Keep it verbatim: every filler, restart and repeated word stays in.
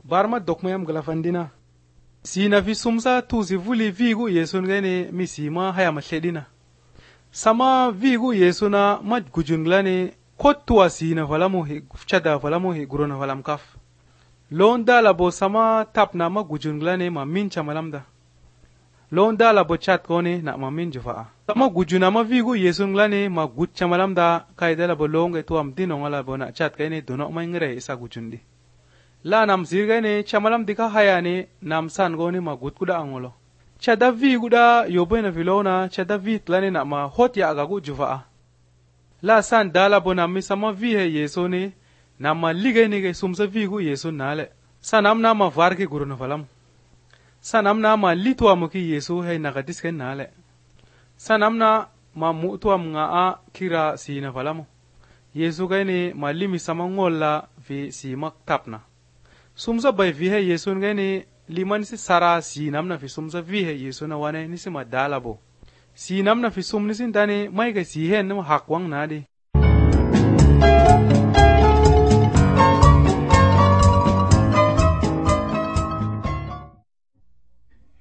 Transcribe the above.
barma dokmayam galafandina sina fi sumsa tuzi vuli vigu yesun gane misima haya mashedina sama vigu yesuna maj gujunglane kottua sina falamu he chada falamu he guruna falam kaf londa labo sama tapna ma gujunglane ma mincha malamda londa labo chat kone na ma min jufa sama gujuna ma vigu yesunglane ma gutcha malamda kaida labo longe tuam dinonga labo na chat kane dono ma ngre isa gujundi la nam sirgane chamalam dika hayane nam san gone ma gut kuda angolo chada vi guda yobena vilona chada vi tlane na ma hot ya agagu jufa la san dala bona mi sama vi he yesone na ma ligene ge sumsa vi gu yesu nale sanam na ma varke guruna falam sanam na ma litwa muki yesu he nagadis ken nale sanam na ma mutuam nga a kira sina falamu yesu gane ma limi sama ngolla fi simak tapna sumsa bai vihe yesu ngene liman si sara si namna fi sumsa vihe yesu na wane nisi ma dalabo si namna fi sum nisi dane mai ga si hen na hakwang nadi